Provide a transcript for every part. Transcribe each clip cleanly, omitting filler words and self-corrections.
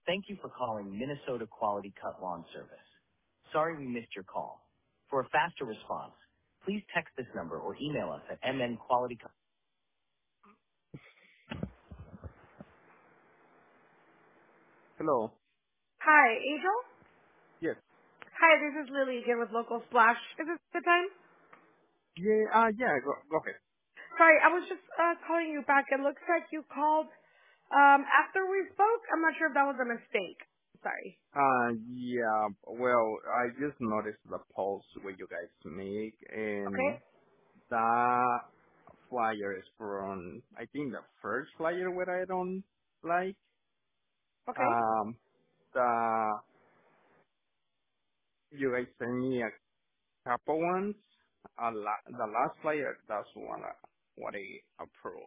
Thank you for calling Minnesota Quality Cut Lawn Service. Sorry we missed your call. For a faster response, please text this number or email us at mnqualitycut. Hello. Hi, Angel? Yes. Hi, this is Lily again with Local Splash. Is this the time? Yeah, yeah, go ahead. Sorry, I was just calling you back. It looks like you called after we spoke. I'm not sure if that was a mistake. Sorry. Yeah, well, I just noticed the post what you guys make, Okay? and the flyer is from, I think the first flyer what I don't like. Okay? Um, the, you guys sent me a couple ones. The last flyer, that's one what I approved.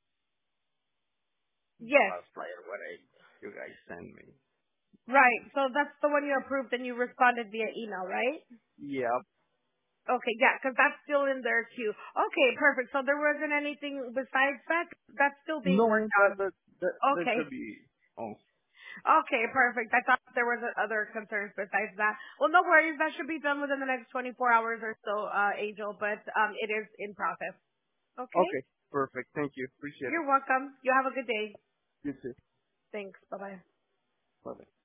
The Yes. last flyer what you guys sent me. Right. So that's the one you approved and you responded via email, right? Yep. Okay, yeah, 'cause that's still in there too. Okay, perfect. So there wasn't anything besides that? That's still being No, worked that on. that that that Okay. should be. Oh, Okay, perfect. I thought there was other concerns besides that. Well, no worries. That should be done within the next 24 hours or so, Angel, but it is in process. Okay? okay. Perfect. Thank you. Appreciate it. You're welcome. You have a good day. You too. Thanks. Bye-bye. Bye.